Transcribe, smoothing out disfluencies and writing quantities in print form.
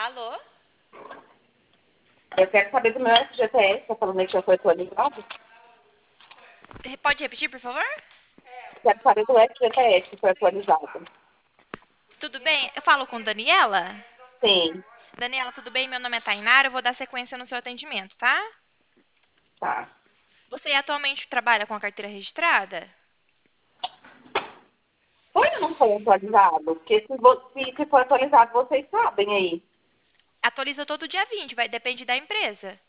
Alô? Eu quero saber do meu FGTS, tá falando aí que já foi atualizado? Pode repetir, por favor? Quero saber do FGTS que foi atualizado. Tudo bem? Eu falo com Daniela? Sim, Daniela, tudo bem? Meu nome é Tainara, eu vou dar sequência no seu atendimento, tá? tá. Você atualmente trabalha com a carteira registrada? Foi ou não foi atualizado? Porque se for atualizado, vocês sabem aí. Atualiza todo dia 20, vai depende da empresa.